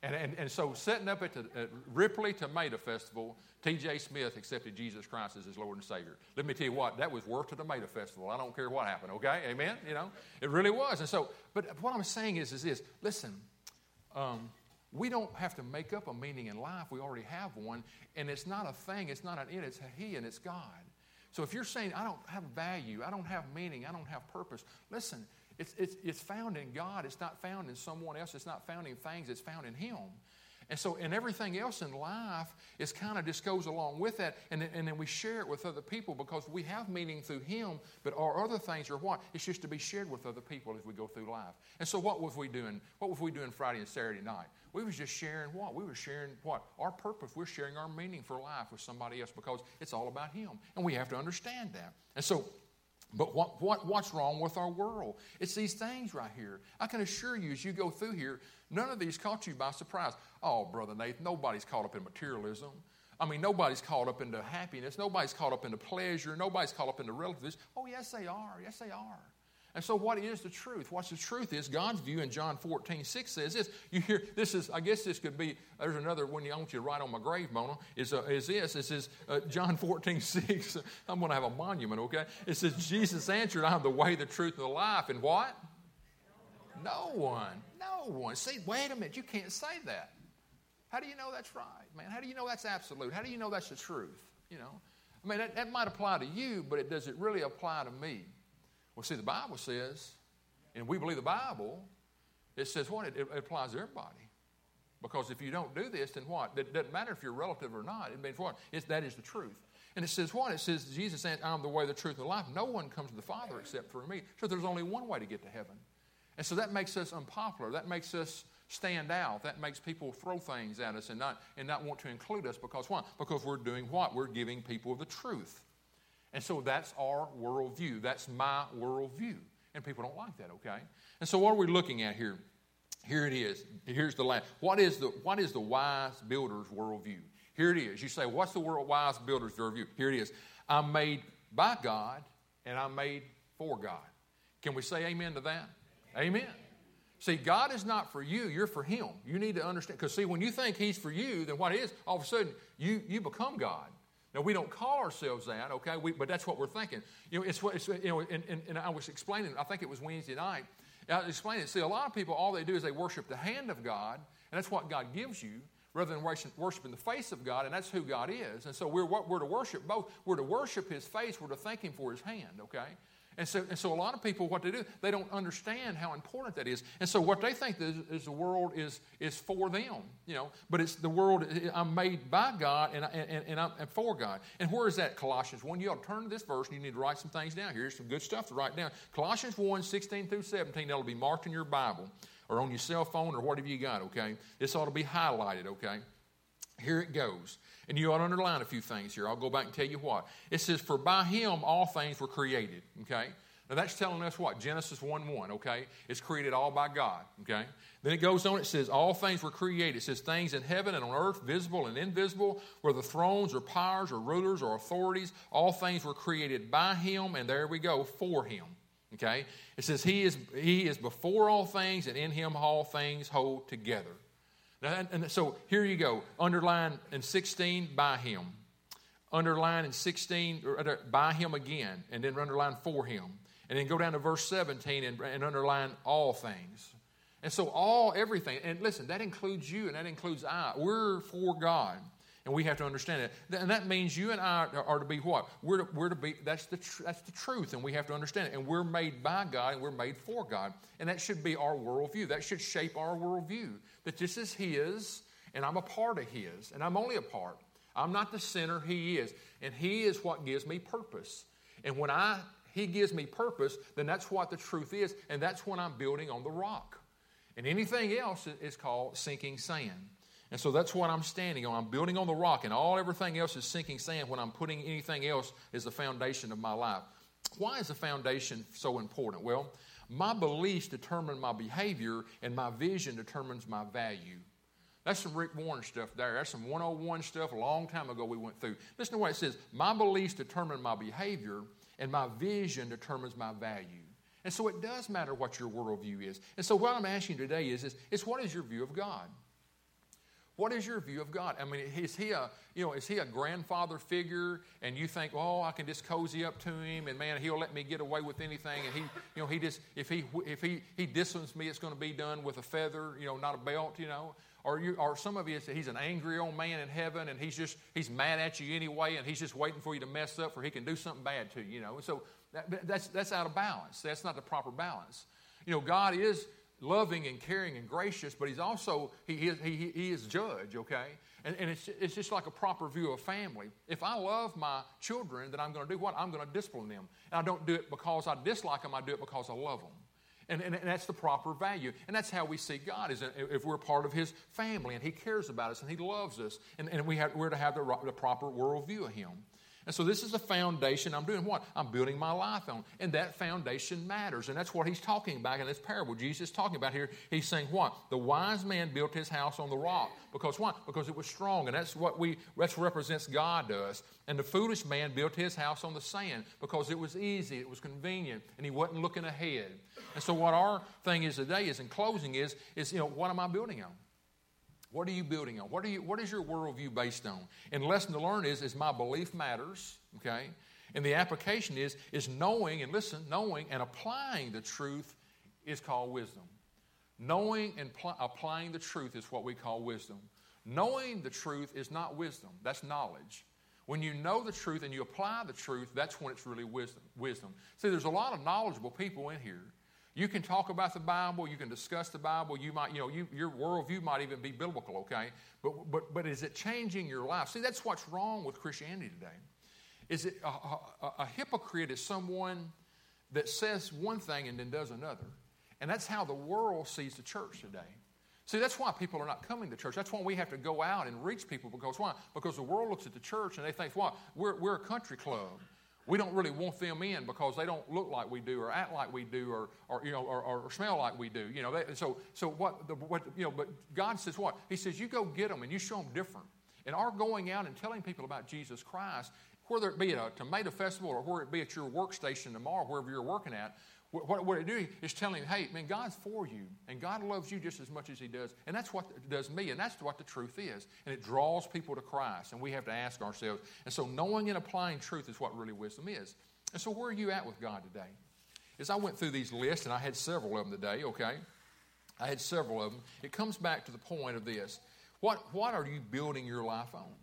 And, and, and so setting up at the at Ripley Tomato Festival, T J Smith accepted Jesus Christ as his Lord and Savior. Let me tell you what, that was worth the Tomato Festival. I don't care what happened, okay? Amen? You know, it really was. And so, but what I'm saying is, is this. Listen, um, we don't have to make up a meaning in life. We already have one. And it's not a thing. It's not an it. It's a he and it's God. So if you're saying, I don't have value, I don't have meaning, I don't have purpose, listen, It's, it's, it's found in God. It's not found in someone else. It's not found in things. It's found in Him. And so, and everything else in life is kind of just goes along with that. And then, and then we share it with other people because we have meaning through Him. But our other things are what? It's just to be shared with other people as we go through life. And so what was we doing? What was we doing Friday and Saturday night? We was just sharing what? We were sharing what? Our purpose. We're sharing our meaning for life with somebody else because it's all about Him. And we have to understand that. And so, But what, what, what's wrong with our world? It's these things right here. I can assure you, as you go through here, none of these caught you by surprise. Oh, Brother Nathan, nobody's caught up in materialism. I mean, nobody's caught up into happiness. Nobody's caught up into pleasure. Nobody's caught up into relativism. Oh, yes, they are. Yes, they are. And so what is the truth? What's the truth is God's view in John fourteen six says this. You hear, this is, I guess this could be, there's another one I want you to write on my grave, Mona, is, uh, is this. It says, uh, John fourteen six, I'm going to have a monument, okay? It says, Jesus answered, I am the way, the truth, and the life. And what? No one. No one. See, wait a minute, you can't say that. How do you know that's right, man? How do you know that's absolute? How do you know that's the truth? You know? I mean, that, that might apply to you, but it does it really apply to me? Well, see, the Bible says, and we believe the Bible, it says what? It, it applies to everybody. Because if you don't do this, then what? It doesn't matter if you're a relative or not. It means what? It's, that is the truth. And it says what? It says, Jesus said, I'm the way, the truth, and the life. No one comes to the Father except through me. So there's only one way to get to heaven. And so that makes us unpopular. That makes us stand out. That makes people throw things at us and not, and not want to include us. Because what? Because we're doing what? We're giving people the truth. And so that's our worldview. That's my worldview. And people don't like that, okay? And so what are we looking at here? Here it is. Here's the last. What is the, what is the wise builder's worldview? Here it is. You say, what's the world wise builder's worldview? Here it is. I'm made by God, and I'm made for God. Can we say amen to that? Amen. See, God is not for you. You're for Him. You need to understand. Because, see, when you think He's for you, then what it is, all of a sudden, you, you become God. Now, we don't call ourselves that, okay, we, but that's what we're thinking. You know, it's what, it's, you know, and, and, and I was explaining, I think it was Wednesday night, I was explaining it. See, a lot of people, all they do is they worship the hand of God, and that's what God gives you, rather than worship, worshiping the face of God, and that's who God is. And so we're, we're to worship both. We're to worship His face. We're to thank Him for His hand, okay? And so, and so a lot of people, what they do, they don't understand how important that is. And so what they think is, is the world is, is for them, you know. But it's the world, I'm made by God and, and, and I'm for God. And where is that? Colossians one. You ought to turn to this verse and you need to write some things down. Here's some good stuff to write down. Colossians one, sixteen through seventeen, that'll be marked in your Bible or on your cell phone or whatever you got, okay? This ought to be highlighted, okay? Here it goes. And you ought to underline a few things here. I'll go back and tell you what. It says, for by Him all things were created, okay? Now that's telling us what? Genesis one one, okay? It's created all by God, okay? Then it goes on, it says, all things were created. It says, things in heaven and on earth, visible and invisible, whether thrones or powers or rulers or authorities, all things were created by Him, and there we go, for Him, okay? It says, He is, he is before all things, and in Him all things hold together. Now, and, and so here you go. Underline in sixteen, by Him. Underline in sixteen, or, by Him again. And then underline for Him. And then go down to verse seventeen and, and underline all things. And so all, everything. And listen, that includes you and that includes I. We're for God. And we have to understand it. And that means you and I are to be what? We're to, we're to be, that's the, tr- that's the truth, and we have to understand it. And we're made by God, and we're made for God. And that should be our worldview. That should shape our worldview. That this is His, and I'm a part of His, and I'm only a part. I'm not the center, He is. And He is what gives me purpose. And when I He gives me purpose, then that's what the truth is, and that's when I'm building on the rock. And anything else is called sinking sand. And so that's what I'm standing on. I'm building on the rock, and all everything else is sinking sand when I'm putting anything else as the foundation of my life. Why is the foundation so important? Well, my beliefs determine my behavior, and my vision determines my value. That's some Rick Warren stuff there. That's some one oh one stuff a long time ago we went through. Listen to what it says. My beliefs determine my behavior, and my vision determines my value. And so it does matter what your worldview is. And so what I'm asking you today is, is, is what is your view of God? What is your view of God? I mean, is he a, you know, is he a grandfather figure, and you think, oh, I can just cozy up to him, and man, he'll let me get away with anything, and he, you know, he just, if he, if he, he disciplines me, it's going to be done with a feather, you know, not a belt, you know. Or you, or some of you, he's an angry old man in heaven, and he's just, he's mad at you anyway, and he's just waiting for you to mess up, for he can do something bad to you, you know. So that, that's that's out of balance. That's not the proper balance. You know, God is loving and caring and gracious, but he's also, he, he, he, he is judge, okay? And, and it's, it's just like a proper view of family. If I love my children, then I'm going to do what? I'm going to discipline them. And I don't do it because I dislike them. I do it because I love them. And, and, and that's the proper value. And that's how we see God, is if we're part of his family, and he cares about us, and he loves us, and, and we have, we're to have the, the proper worldview of him. And so this is the foundation I'm doing what? I'm building my life on. And that foundation matters. And that's what he's talking about in this parable. Jesus is talking about here. He's saying what? The wise man built his house on the rock. Because what? Because it was strong. And that's what we, that represents God to us. And the foolish man built his house on the sand because it was easy, it was convenient, and he wasn't looking ahead. And so what our thing is today is, in closing, is, is you know, what am I building on? What are you building on? What, are you, what is your worldview based on? And the lesson to learn is, is my belief matters, okay? And the application is, is knowing, and listen, knowing and applying the truth is called wisdom. Knowing and pl- applying the truth is what we call wisdom. Knowing the truth is not wisdom. That's knowledge. When you know the truth and you apply the truth, that's when it's really wisdom. wisdom. See, there's a lot of knowledgeable people in here. You can talk about the Bible. You can discuss the Bible. You might, you know, you, your worldview might even be biblical, okay? But, but, but is it changing your life? See, that's what's wrong with Christianity today. Is it a, a, a hypocrite is someone that says one thing and then does another. And that's how the world sees the church today. See, that's why people are not coming to church. That's why we have to go out and reach people. Because why? Because the world looks at the church and they think, what? We're, we're a country club. We don't really want them in because they don't look like we do, or act like we do, or, or you know, or, or smell like we do. You know, they, so so what? The, what you know? But God says what? He says you go get them and you show them different. And our going out and telling people about Jesus Christ, whether it be at a tomato festival or whether it be at your workstation tomorrow, wherever you're working at, what, what it do is telling, hey, man, God's for you, and God loves you just as much as he does. And that's what it does me, and that's what the truth is. And it draws people to Christ, and we have to ask ourselves. And so knowing and applying truth is what really wisdom is. And so where are you at with God today? As I went through these lists, and I had several of them today, okay? I had several of them. It comes back to the point of this. What, what are you building your life on?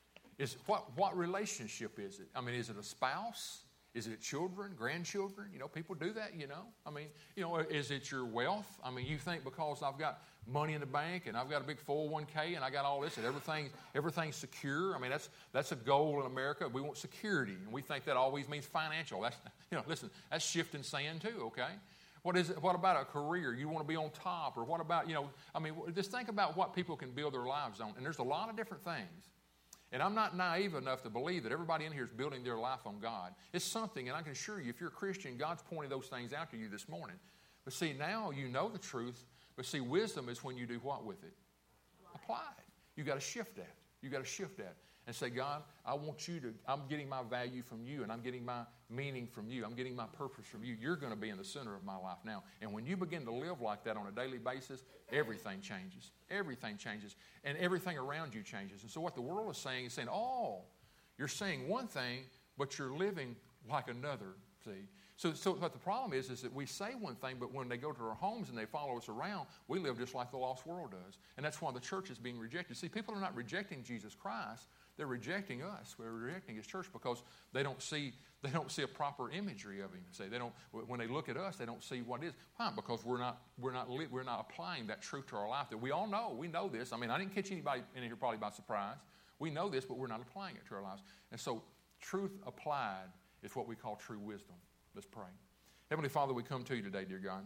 Is what, what relationship is it? I mean, is it a spouse? Is it children, grandchildren? You know, people do that, you know. I mean, you know, is it your wealth? I mean, you think because I've got money in the bank and I've got a big four oh one k and I got all this and everything, everything's secure. I mean, that's that's a goal in America. We want security, and we think that always means financial. That's, you know, listen, that's shifting sand too, okay? What is it? What about a career? You want to be on top, or what about, you know, I mean, just think about what people can build their lives on. And there's a lot of different things. And I'm not naive enough to believe that everybody in here is building their life on God. It's something, and I can assure you, if you're a Christian, God's pointing those things out to you this morning. But see, now you know the truth, but see, wisdom is when you do what with it? Apply it. You've got to shift that. You've got to shift that and say, God, I want you to, I'm getting my value from you, and I'm getting my meaning from you. I'm getting my purpose from you. You're going to be in the center of my life now. And when you begin to live like that on a daily basis, everything changes. Everything changes. And everything around you changes. And so what the world is saying is saying, oh, you're saying one thing, but you're living like another, see? So, so what the problem is, is that we say one thing, but when they go to our homes and they follow us around, we live just like the lost world does. And that's why the church is being rejected. See, people are not rejecting Jesus Christ. They're rejecting us. We're rejecting his church because they don't see they don't see a proper imagery of him. See, they don't. When they look at us, they don't see what it is. Why? Because we're not we're not we're not applying that truth to our life that we all know. We know this. I mean, I didn't catch anybody in here probably by surprise. We know this, but we're not applying it to our lives. And so, truth applied is what we call true wisdom. Let's pray. Heavenly Father, we come to you today, dear God.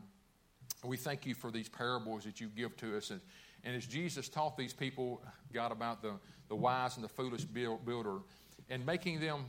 We thank you for these parables that you give to us. And, and as Jesus taught these people, God, about the, the wise and the foolish builder, and making them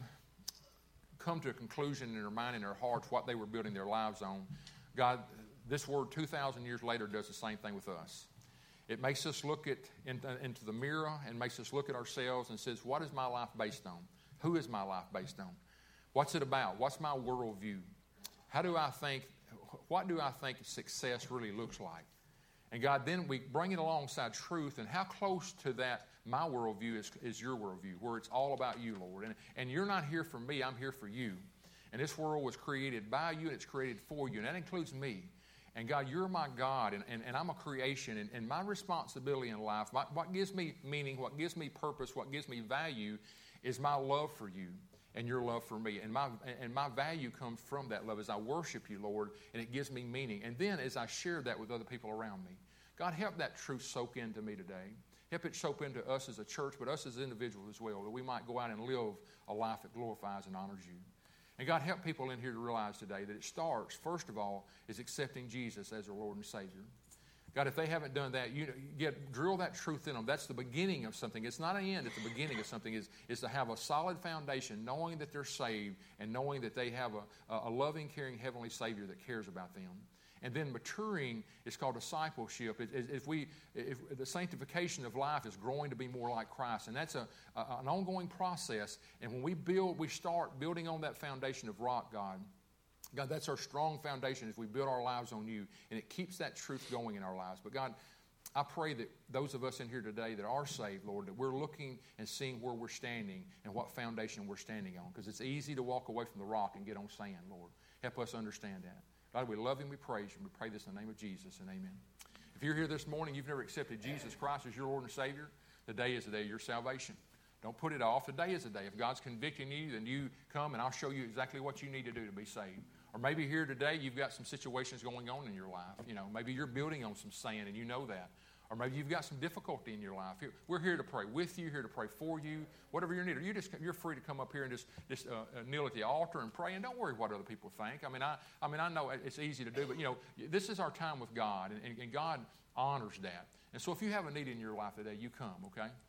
come to a conclusion in their mind and their hearts what they were building their lives on, God, this word two thousand years later does the same thing with us. It makes us look at into, into the mirror and makes us look at ourselves and says, what is my life based on? Who is my life based on? What's it about? What's my worldview? How do I think, what do I think success really looks like? And God, then we bring it alongside truth, and how close to that my worldview is, is your worldview, where it's all about you, Lord. And, and you're not here for me, I'm here for you. And this world was created by you, and it's created for you, and that includes me. And God, you're my God, and, and, and I'm a creation, and, and my responsibility in life, my, what gives me meaning, what gives me purpose, what gives me value is my love for you and your love for me. And my, and my value comes from that love as I worship you, Lord, and it gives me meaning. And then as I share that with other people around me, God, help that truth soak into me today. Help it soak into us as a church, but us as individuals as well, that we might go out and live a life that glorifies and honors you. And God, help people in here to realize today that it starts, first of all, is accepting Jesus as their Lord and Savior. God, if they haven't done that, you, you get drill that truth in them. That's the beginning of something. It's not an end. It's the beginning of something. Is is to have a solid foundation, knowing that they're saved and knowing that they have a, a loving, caring, heavenly Savior that cares about them. And then maturing is called discipleship. If, if we, if the sanctification of life is growing to be more like Christ, and that's a, a, an ongoing process. And when we build, we start building on that foundation of rock, God. God, that's our strong foundation as we build our lives on you, and it keeps that truth going in our lives. But God, I pray that those of us in here today that are saved, Lord, that we're looking and seeing where we're standing and what foundation we're standing on, because it's easy to walk away from the rock and get on sand, Lord. Help us understand that. God, we love you and we praise you, and we pray this in the name of Jesus, and amen. If you're here this morning, you've never accepted Jesus Christ as your Lord and Savior, today is the day of your salvation. Don't put it off. Today is the day. If God's convicting you, then you come and I'll show you exactly what you need to do to be saved. Or maybe here today you've got some situations going on in your life. You know, maybe you're building on some sand and you know that. Or maybe you've got some difficulty in your life. We're here to pray with you, here to pray for you, whatever your need. You just, you're free to come up here and just, just uh, kneel at the altar and pray, and don't worry what other people think. I mean, I, I mean, I know it's easy to do, but, you know, this is our time with God, and, and God honors that. And so if you have a need in your life today, you come, okay?